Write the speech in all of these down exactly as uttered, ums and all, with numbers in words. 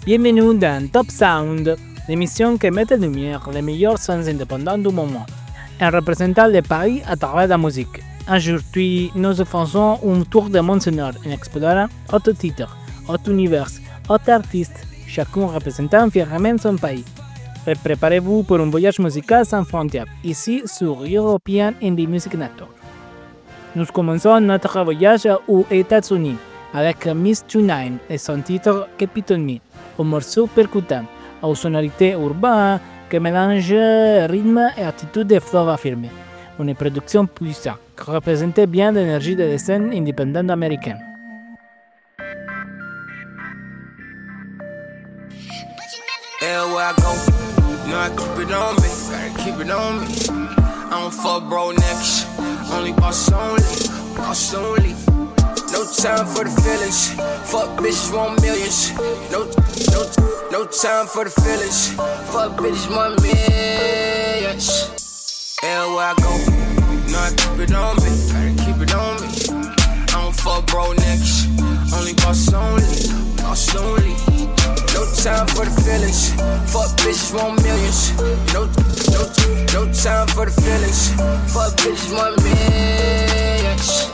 Bienvenue dans Top Sound, l'émission qui met en lumière les meilleurs sons indépendants du moment, en représentant le pays à travers la musique. Aujourd'hui, nous faisons un tour de monde sonore en explorant autres titres, autres univers, autres artistes, chacun représentant fièrement son pays. Préparez-vous pour un voyage musical sans frontières, ici sur European Indie Music Network. Nous commençons notre voyage aux États-Unis avec Miss Tunine et son titre Capitol Me, un morceau percutant, aux sonorités urbaines qui mélange rythme et attitude de flow affirmé. Une production puissante qui représentait bien l'énergie de la scène indépendante américaine. Everywhere I go, you know I keep it on me, gotta keep it on me. I don't fuck bro niggas, only boss only, boss only. No time for the feelings, fuck bitches want millions. No, no, no time for the feelings, fuck bitches want millions. Everywhere I go, you know I keep it on me, gotta keep it on me. I don't fuck bro niggas, only boss only, boss only. No time for the feelings, fuck bitches want millions. No, no, no time for the feelings, fuck bitches want millions.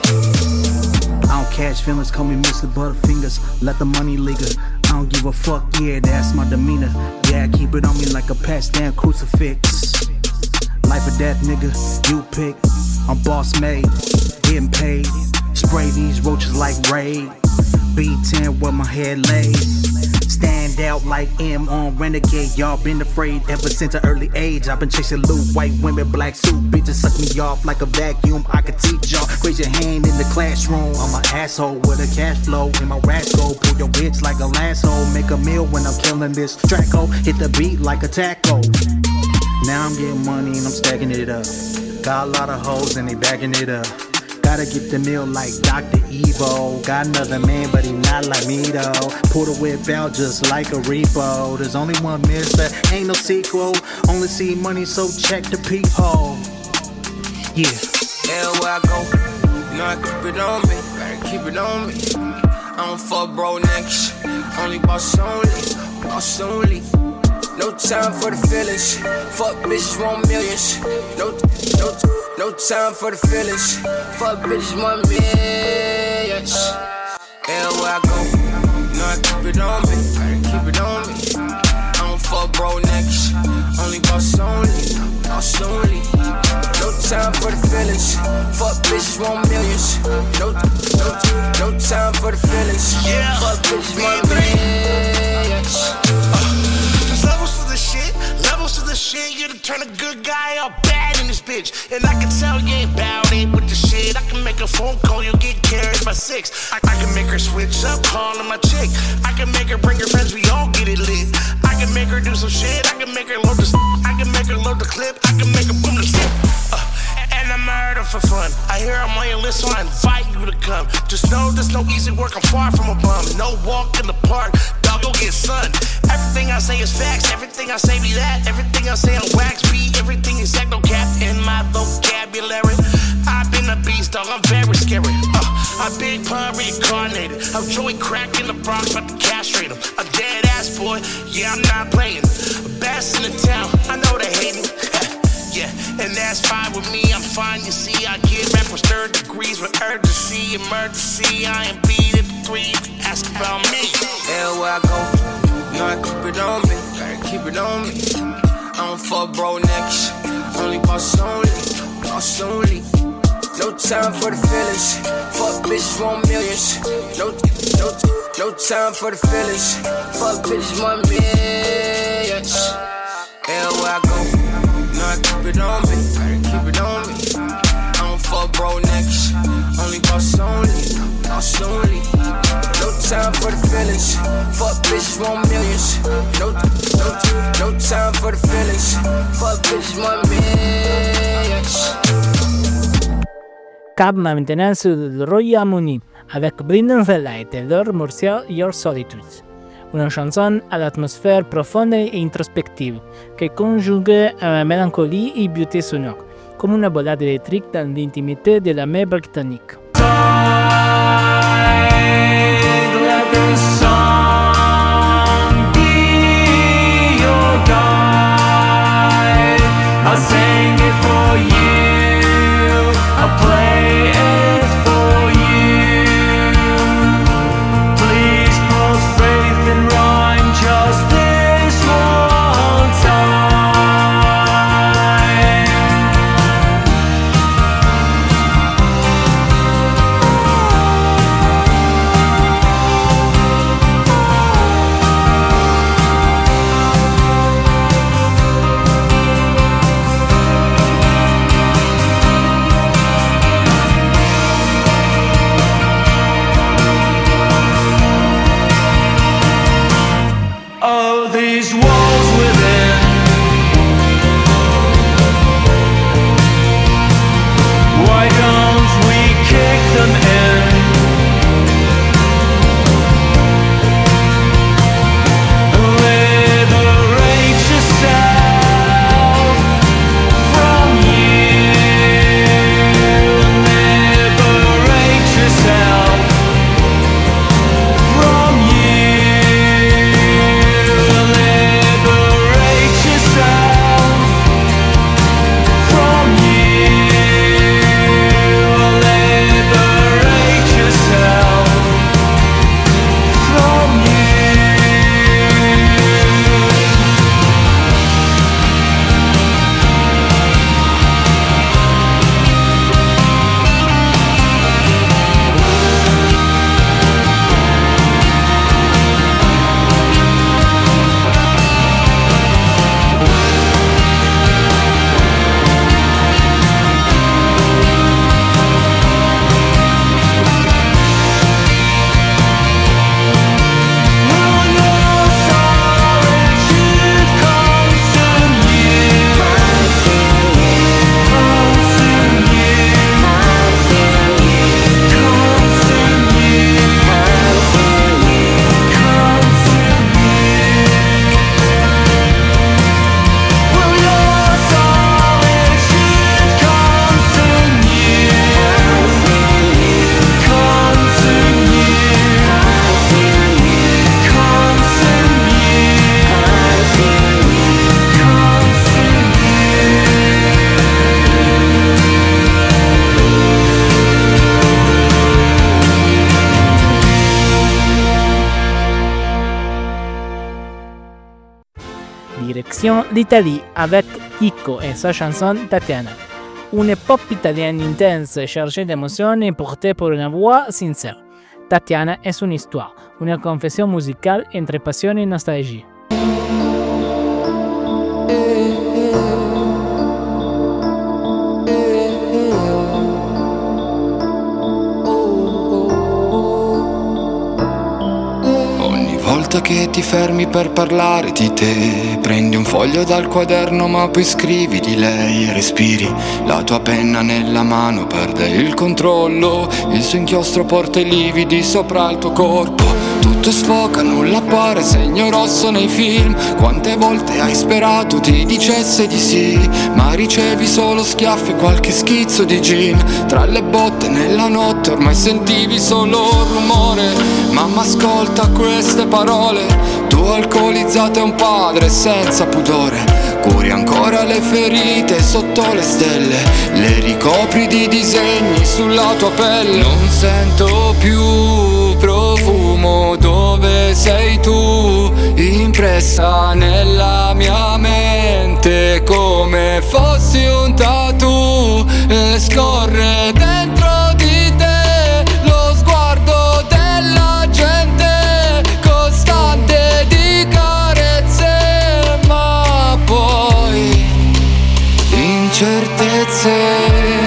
I don't catch feelings, call me Mister Butterfingers. Let the money linger. I don't give a fuck, yeah, that's my demeanor. Yeah, I keep it on me like a patch down crucifix. Life or death, nigga, you pick. I'm boss made, getting paid. Spray these roaches like Raid. B ten where my head lays. Stand out like M on Renegade. Y'all been afraid ever since an early age. I've been chasing loot, white women, black suit bitches suck me off like a vacuum. I could teach y'all. Raise your hand in the classroom. I'm an asshole with a cash flow in my rascal. Pull your bitch like a lasso. Make a meal when I'm killing this track. Ho, hit the beat like a taco. Now I'm getting money and I'm stacking it up. Got a lot of hoes and they backing it up. Gotta get the meal like Doctor Evo. Got another man, but he not like me though. Pull the whip out just like a repo. There's only one mister, ain't no sequel. Only see money, so check the peephole. Yeah. Everywhere I go, you know I keep it on me, gotta keep it on me. I don't fuck bro niggas, only boss only, boss only. No time for the feelings, fuck bitches want millions. No, no, no time for the feelings, fuck bitches want millions. Everywhere I go, you know I keep it on me, gotta keep it on me. I don't fuck bro niggas, only boss only, boss only. No time for the feelings, fuck bitches want millions. No, no, no time for the feelings, yeah. Fuck bitches want millions. Levels to the shit, levels to the shit. You to turn a good guy up bad in this bitch. And I can tell you ain't bout it with the shit. I can make a phone call, you'll get carried by six. I, I can make her switch up, calling my chick. I can make her bring her friends, we all get it lit. I can make her do some shit, I can make her load the I can make her load the clip, I can make her boom the tip. Uh, and I murder for fun. I hear I'm on your list, so I invite you to come. Just know there's no easy work, I'm far from a bum. No walk in the park, dog, go get sun. Everything I say is facts, everything I say be that. Everything I say on wax be, everything is that, no cap in my vocabulary. I've been a beast, dog, I'm very scary. Uh, I'm big pun reincarnated. I'm Joey Crack in the Bronx, about to castrate him. A dead ass boy, yeah, I'm not playing. Best in the town, I know they hate me. Yeah, and that's fine with me, I'm fine, you see. I get rappers third degrees with urgency, emergency. I am beat at the three, you can ask about me. Everywhere I go, you know I keep it on me, gotta keep it on me. I don't fuck bro niggas, only boss only, boss only. No time for the feelings, fuck bitches want millions. No, no, no time for the feelings, fuck bitches want millions. Everywhere I go, you know I keep it on me, gotta keep it on me. I don't fuck bro niggas, only boss only, boss only. No time for the feelings, fuck bitches want millions. No, no, no time for the feelings, fuck bitches want millions. Cap maintenant sur le Royaume-Uni avec Brendan Felight et leur morceau Your Solitude. Une chanson à l'atmosphère profonde et introspective qui conjugue mélancolie et beauté sonore, comme une balade électrique dans l'intimité de la mer britannique. Let the song be direction l'Italie avec Icco et sa chanson Tatiana. Une pop italienne intense chargée d'émotions et portée par une voix sincère. Tatiana est une histoire, une confession musicale entre passion et nostalgie. Volta che ti fermi per parlare di te, prendi un foglio dal quaderno ma poi scrivi di lei e respiri. La tua penna nella mano perde il controllo, il suo inchiostro porta i lividi sopra il tuo corpo. Tutto sfoca, nulla appare, segno rosso nei film. Quante volte hai sperato ti dicesse di sì, ma ricevi solo schiaffi e qualche schizzo di gin. Tra le botte nella notte ormai sentivi solo il rumore. Mamma ascolta queste parole, tuo alcolizzato è un padre senza pudore. Curi ancora le ferite sotto le stelle, le ricopri di disegni sulla tua pelle. Non sento più profumo, dove sei tu? Impressa nella mia mente come fossi un tattoo, e scorre dentro di te lo sguardo della gente, costante di carezze, ma poi incertezze.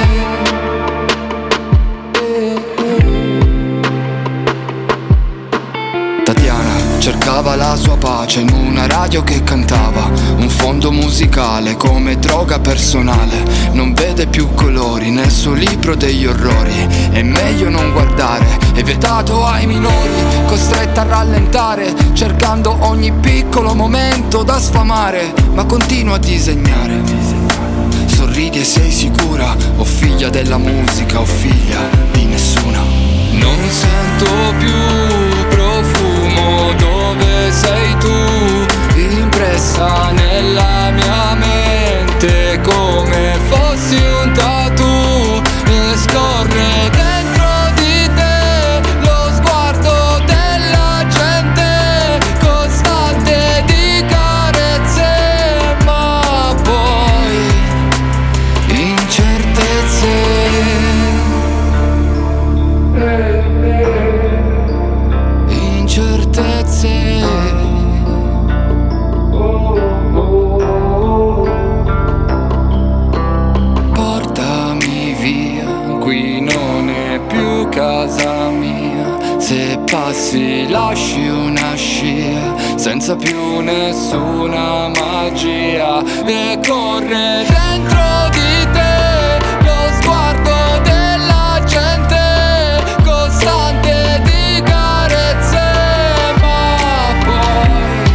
Cercava la sua pace in una radio che cantava un fondo musicale come droga personale. Non vede più colori nel suo libro degli orrori, è meglio non guardare, è vietato ai minori. Costretta a rallentare, cercando ogni piccolo momento da sfamare, ma continua a disegnare. Sorridi e sei sicura, o figlia della musica o figlia di nessuna. Non sento più profumo, dove sei tu? Impressa nella mia mente come fossi un tattoo, e scorre dentro di te lo sguardo della gente, costante di carezze, ma poi incertezze. Portami via, qui non è più casa mia. Se passi lasci una scia, senza più nessuna magia, e corre dentro di te lo sguardo della gente, costante di carezze, ma poi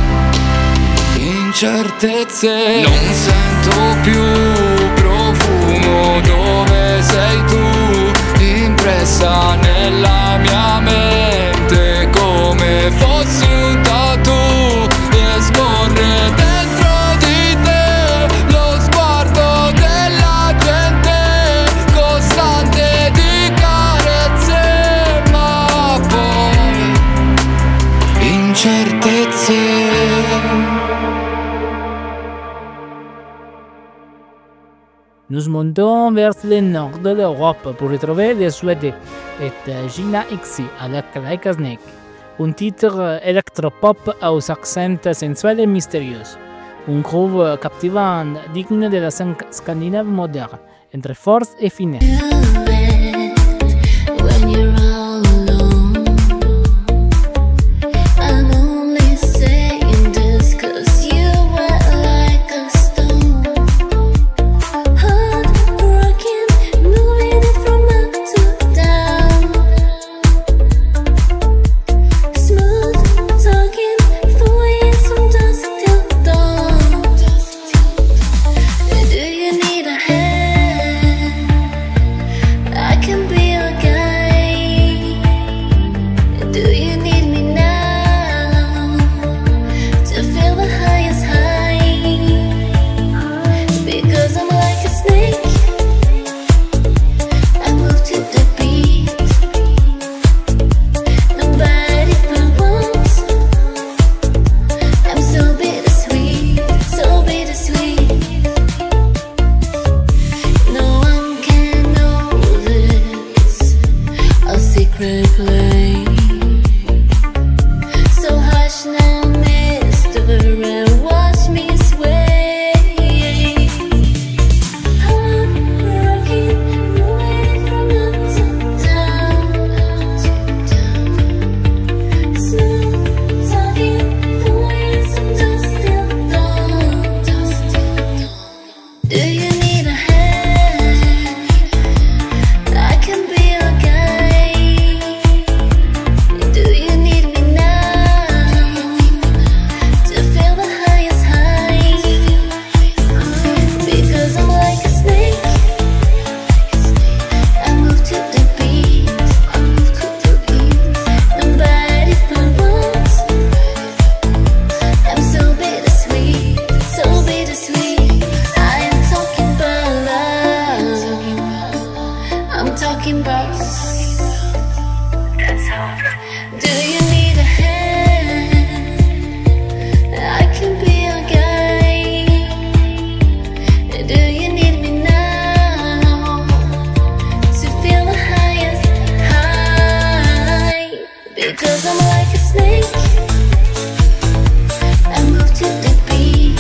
incertezze. Non sento più profumo, dove sei tu? Impressa nella mia mente come fossi un tattoo, e scorre dentro di te lo sguardo della gente, costante di carezze, ma poi incertezze. Nous montons vers le nord de l'Europe pour retrouver les Suédois et Gina Ixi avec Like a Snake, un titre électropop aux accents sensuels et mystérieux, un groove captivant digne de la scène scandinave moderne, entre force et finesse. When you're all alone, I'm only saying this 'cause you were like a stone, heartbroken, moving it from up to down, smooth talking for years from dusk till dawn. Do you need a hand? talking about. Do you need a hand? I can be your guide. Do you need me now to feel the highest high? Because I'm like a snake, I move to the beat.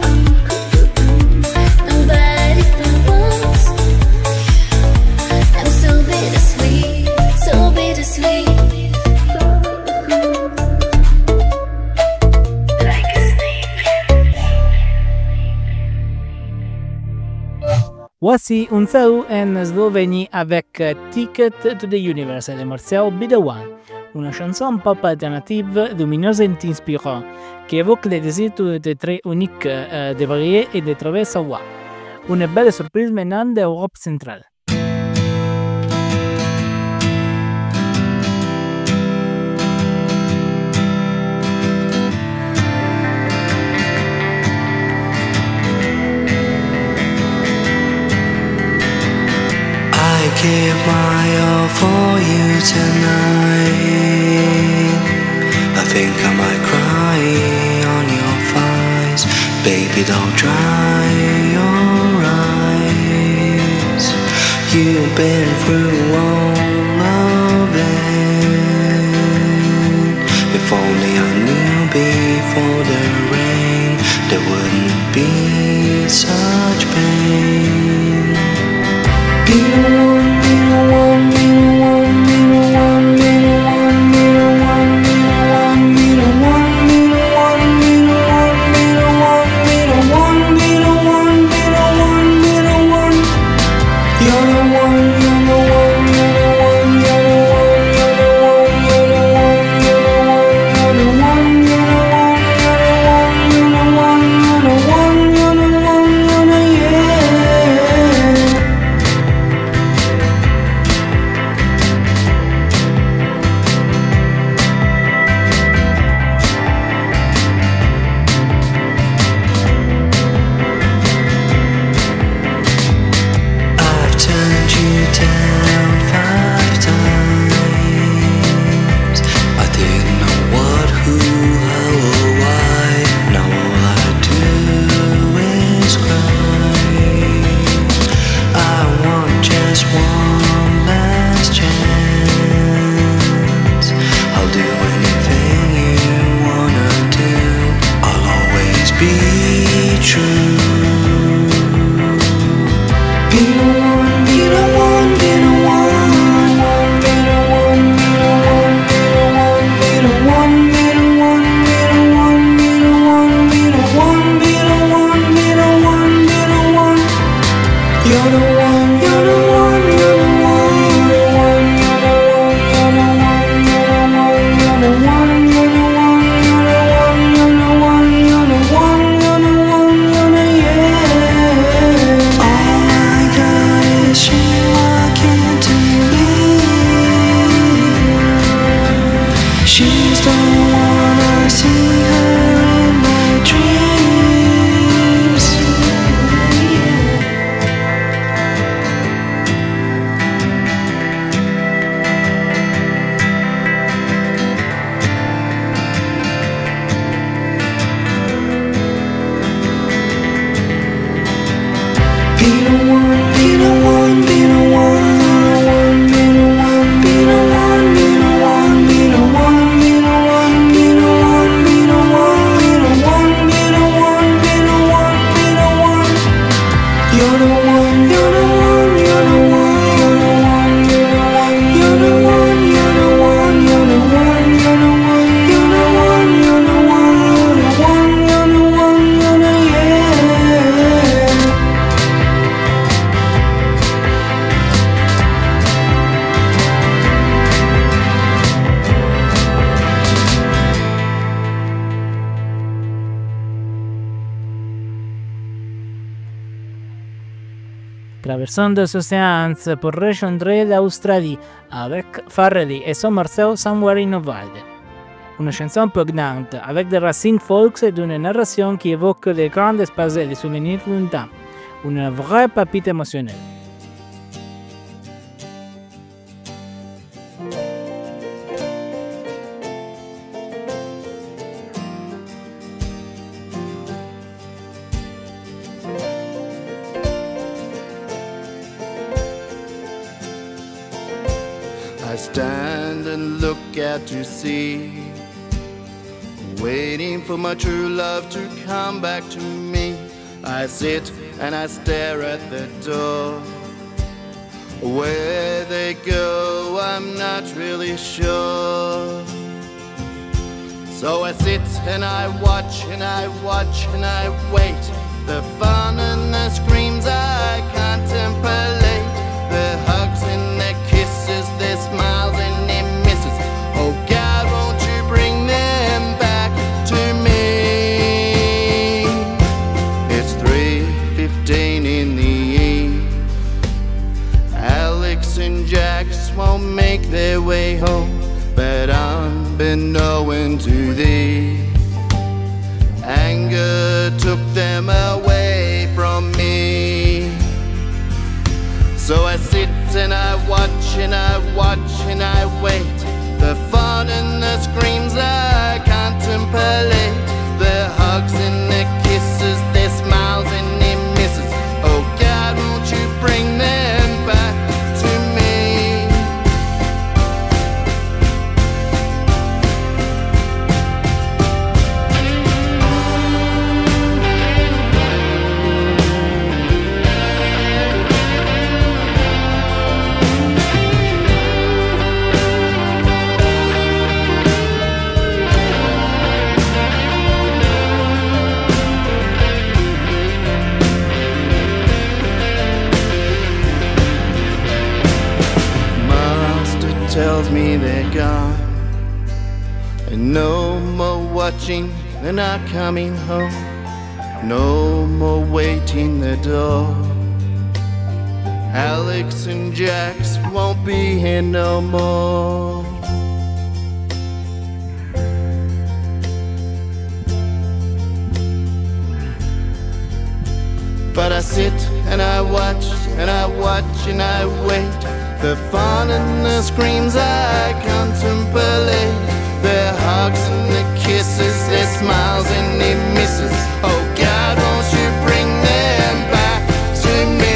Nobody wants. I'm so bittersweet, so bittersweet. Voici Unzau en Slovénie avec Ticket to the Universe de Marcel Be The One, une chanson pop alternative lumineuse et inspirante qui évoque le désir de très unique euh, de varier et de trouver sa voix. Une belle surprise venant d'Europe centrale. I give my all for you tonight. I think I might cry on your thighs. Baby, don't dry your eyes. You've been through all of it. If only I knew before the rain, there wouldn't be such pain. Be the one, be the one, be the one, be the one, be the one, be the one, be the one, be the one, be the one, be the one, be the one, be the one, be the one, be the one, be the one. You're the one, you're the one, you're the one, you're the one, you're the one, you're the one, you're the one, you're the one, you're the one, you're the one, you're the one, you're the one, you're the one, you're the yeah. I've turned you down five times. I didn't know what, who, how, or why. Now all I do is cry. I want just one last chance. I'll do anything you wanna do. I'll always be true. Be the one, be the one, be the one, be the one, be the one, be the one, be the one, be the one, be the one, be the one, be the one, be the one, be the one, be the one. You're the one, you're the one, you're the one, you're the one, you're the one, you're the one, you're the one, you're the one, you're the one, you're the one, you're the one, you're the one, you're the one, you're the yeah. All I got is you, I can't believe. She's the one I see her in my dreams. Be the one, be the one, be the one, be the one, be the one, be the one, be the one, be the one, be the one, be the one, be the one, be the one, be the one, be the one. You're the one, you're the one, you're the one, you're the one, you're the one, you're the one, you're the one, you're the one, you're the one, you're the one, you're the one, you're the one, you're the one, you're the yeah. Traversant des océans pour rejoindre l'Australie avec Farrelly et son morceau Somewhere in the Wild. Une chanson poignante avec des racines folk et une narration qui évoque les grands espaces et les souvenirs lointains. Une vraie papite émotionnelle. I stand and look out to sea, waiting for my true love to come back to me. I sit and I stare at the door. Where they go, I'm not really sure. So I sit and I watch and I watch and I wait. The fun and the screams I contemplate. The hugs and the kisses, the smiles and the misses. Oh God, won't you bring them back to me? It's three fifteen in the evening. Alex and Jax won't make their way home, but unbeknown to thee, anger took them away from me. So I sit and I watch and I watch and I wait. The fun and the screams I contemplate. The hugs and the kisses, the smiles and the misses. Oh God, won't you bring them back to me? Tells me they're gone, and no more watching, they're not coming home. No more waiting the door. Alex and Jax won't be here no more. But I sit and I watch and I watch and I wait. The fun and the screams I contemplate. The hugs and the kisses, the smiles and the misses. Oh God, won't you bring them back to me?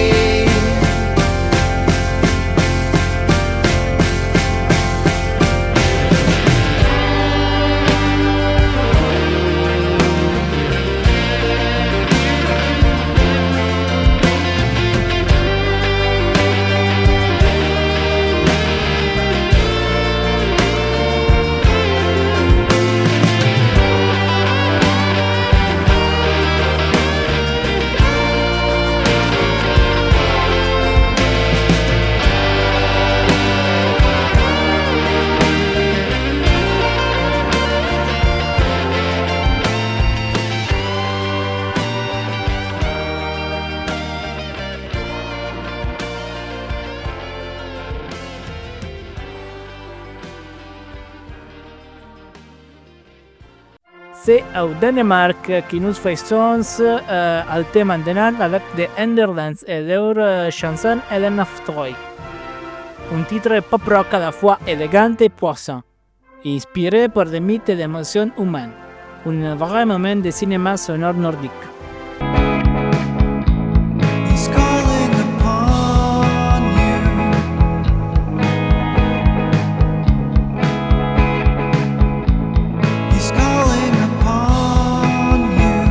C'est au Danemark qui nous faisons euh, al thème national avec The Enderlands et leur euh, chanson Ellen of Troy. Un titre pop rock à la fois élégant et puissant, inspiré par des mythes et d'émotions humaines. Un vrai moment de cinéma sonore nordique. He's calling upon you. He's calling upon you.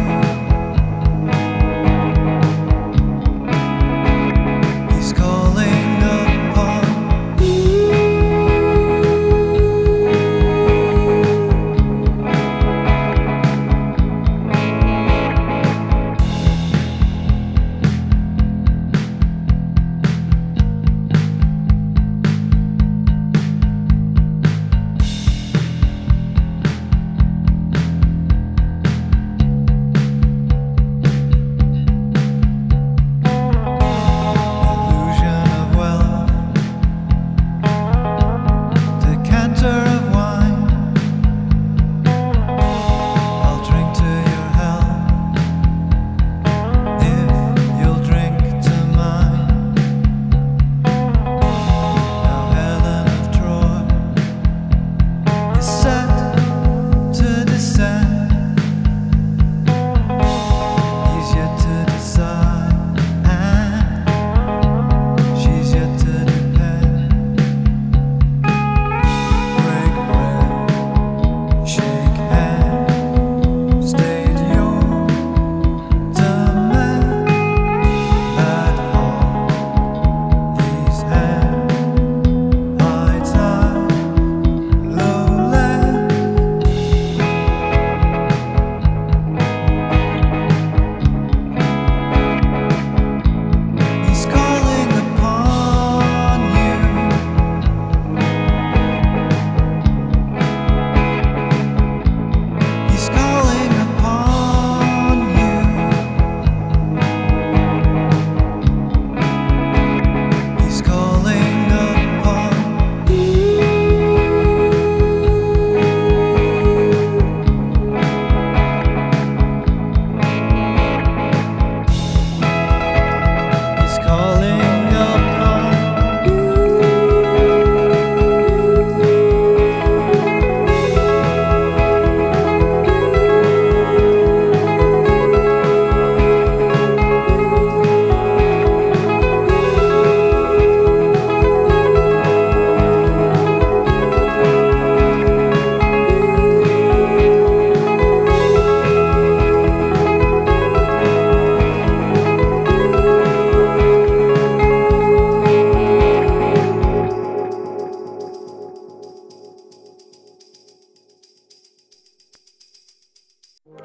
He's calling upon you.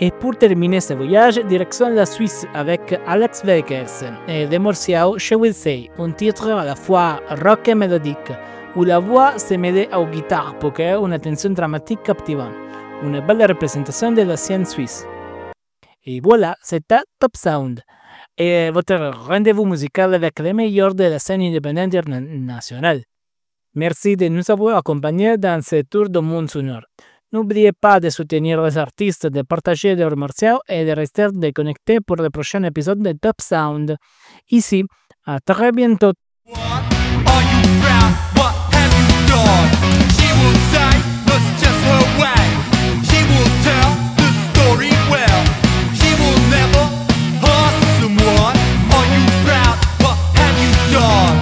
Et pour terminer ce voyage, direction la Suisse avec Alex Veikers et The Morciao She Will Say, un titre à la fois rock et mélodique, où la voix se mêlée aux guitares pour créer une tension dramatique captivante, une belle représentation de la scène suisse. Et voilà, c'était Top Sound, et votre rendez-vous musical avec les meilleurs de la scène indépendante internationale. Merci de nous avoir accompagnés dans ce tour du monde sonore. N'oubliez pas de soutenir les artistes, de partager leurs morceaux et de rester déconnecté pour le prochain épisode de Top Sound. Ici, à très bientôt. Are you proud? What have you done? She will say that's just her way. She will tell the story well. She will never ask someone. Are you proud? What have you done?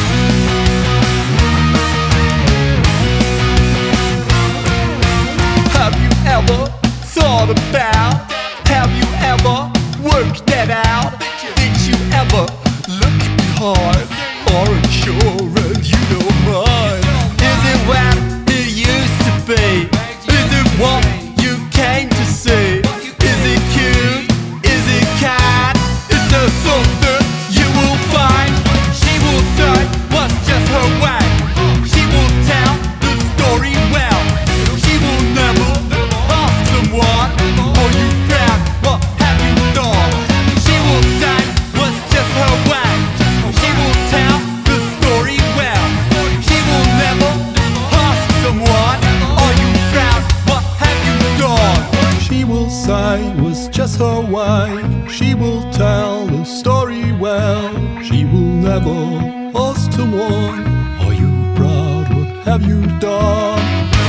Have you ever thought about? Have you ever worked that out? Did you ever look behind? Aren't sure and you don't mind. Is it what it used to be? Is it what you came to see? Is it cute? Is it kind? Is there something you will find? She will say what's just her way. She will tell the story well. She will never ask someone, are you proud? What have you done? She will say what's just her way. She will tell the story well. She will never ask someone, are you proud? What have you done? She will say it was just her way. She will tell the story well. She will never ask someone, are you proud? What have you done?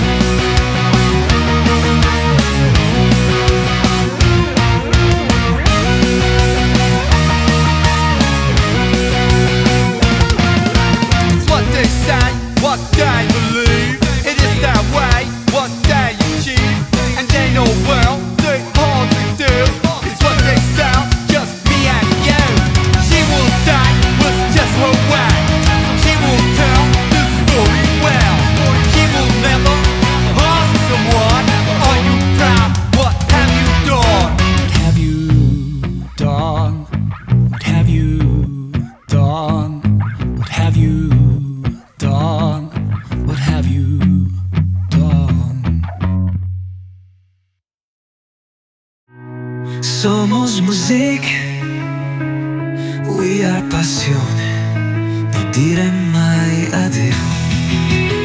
It's what they say, what they believe. It is that way, what they achieve. And they know well, they hardly do. It's what they sound, just me and you. She will say what's just her way. She will tell the story well. She will never ask someone, are you proud? What have you done? What have you done? What have you done? What have you done? What have you done? Somos music, we are passione, non dire mai addio.